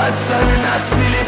Пацаны на стиле.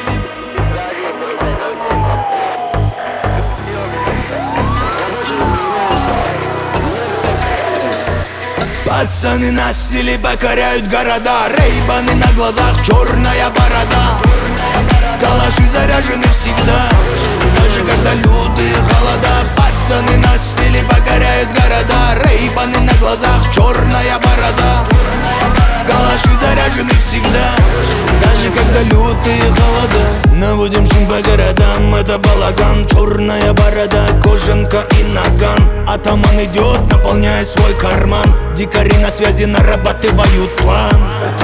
Пацаны на стиле покоряют города. Рейбаны на глазах, черная борода. Калаши заряжены всегда, даже когда лютые холода. Пацаны на стиле покоряют города. Рейбаны на глазах, черная борода. Калаши заряжены всегда, даже когда лютые холода. Наводим шум по городам, это балаган. Черная борода, кожанка и наган. Атаман идет, наполняя свой карман. Дикари на связи нарабатывают план.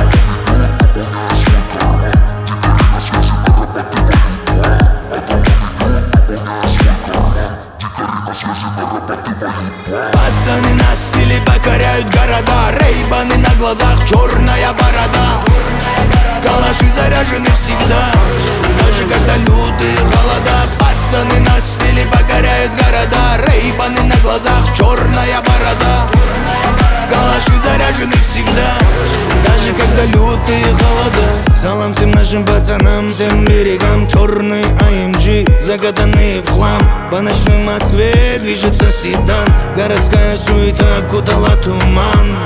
Пацаны на стиле покоряют города. Рейбаны на глазах, черная борода. Калаши заряжены всегда, даже когда лютые холода. Пацаны на стиле покоряют города. Рейбаны на глазах, черная борода. Калаши заряжены всегда, даже когда лютые холода. Салам всем нашим пацанам, всем берегам. Черный AMG, закатанные в хлам. По ночной Москве движется седан. Городская суета окутала туман.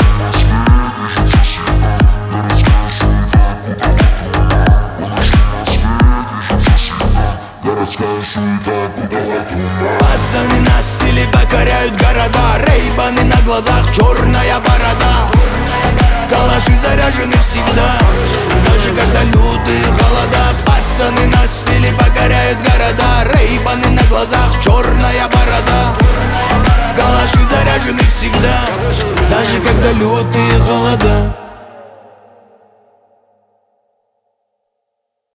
Пацаны на стиле покоряют города. Рейбаны на глазах, черная борода. Калаши заряжены всегда, даже когда лютые холода. Пацаны на стиле покоряют города. Рейбаны на глазах, черная борода. Калаши заряжены всегда, даже когда лютые холода.